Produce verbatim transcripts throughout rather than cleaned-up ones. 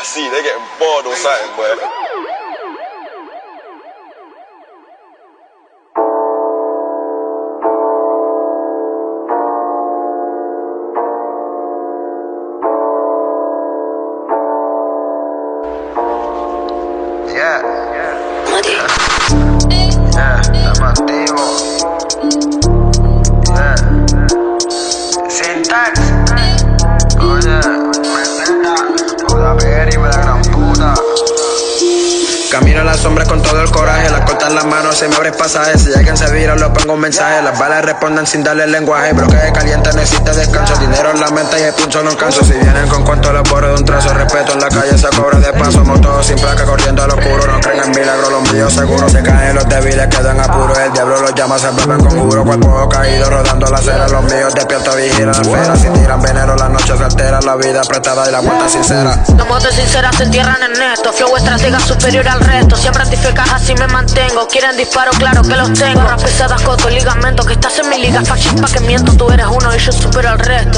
see, they getting bored or something, boy. Yeah, yeah, yeah, estamos activos. Yeah, Syntax. Oye, me toda peri, me la gran puta. Camino a las sombras con todo el coraje, las cortas en las manos si me abres pasaje. Si alguien se vira lo pongo un mensaje, las balas responden sin darle lenguaje. Bloque caliente no existe descanso, dinero en la mente y el pincho no canso. Si vienen con cuanto les borro de un trazo, respeto en la calle se cobra de paso. Motos sin placa corriendo al oscuro, no creen en milagro, los míos seguros. Se caen los débiles, quedan apuros, el diablo los llama, se vuelven conjuros. Cuerpo caído rodando la acera, los míos despiertos vigilan la esfera. Si tiran veneno las noches se altera, la vida prestada y la muerte sincera. Las muertes sinceras se entierran en esto, flow estratega superior al resto. Siempre antifecas, así me mantengo. Quieren disparo, claro que los tengo. Barras pesadas, coto, ligamentos, que estás en mi liga. Fascista pa' que miento, tú eres uno y yo supero al resto.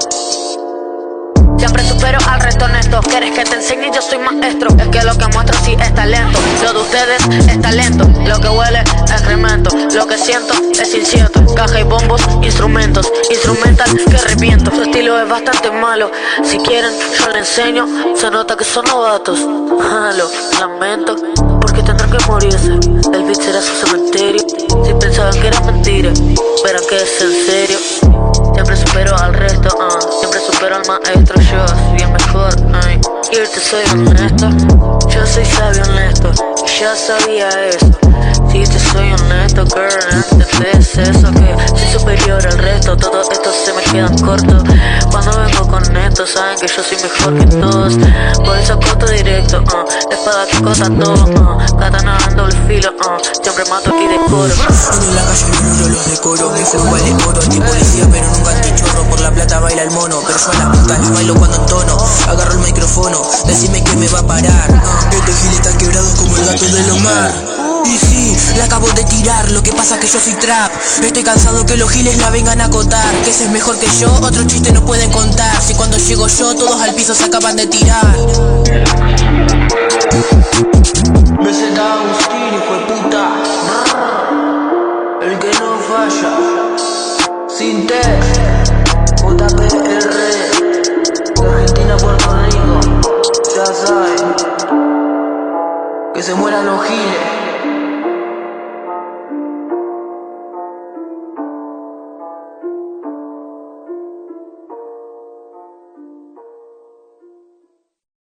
Siempre supero al resto honesto. ¿Quieres que te enseñe? Yo soy maestro. Es que lo que muestro sí es talento. Lo de ustedes es talento. Lo que huele es excremento. Lo que siento es incierto. Caja y bombos, instrumentos. Instrumental que reviento. Su estilo es bastante malo. Si quieren, yo le enseño. Se nota que son novatos. Ah, lo lamento. Porque tendrán que morirse. El beat será su cementerio. Si pensaban que era mentira, verán que es en serio. Siempre supero al resto, uh. siempre supero al maestro. Yo soy el mejor, ay. Y te soy honesto. Yo soy sabio honesto. Y ya sabía eso. Si te soy honesto, girl, ¿entendés eso? Que soy superior al resto. Todos estos se me quedan cortos. Cuando vengo con esto, saben que yo soy mejor que todos. Por eso corto directo, uh. espada que corta todo, uh. katana dando el filo, uh. siempre mato y decoro. En la calle no los decoro, mi flow vale oro. Antipolicía pero nunca antichorro, por la plata baila el mono. Pero yo a las putas las bailo cuando entono. Agarro el micrófono, decime que me va a parar. Estos giles están quebrados como el gato de Lomar. Y sí, la acabo de tirar, lo que pasa es que yo soy trap. Estoy cansado que los giles la vengan a acotar. Que ese es mejor que yo, otro chiste no pueden contar. Si cuando llego yo, todos al piso se acaban de tirar.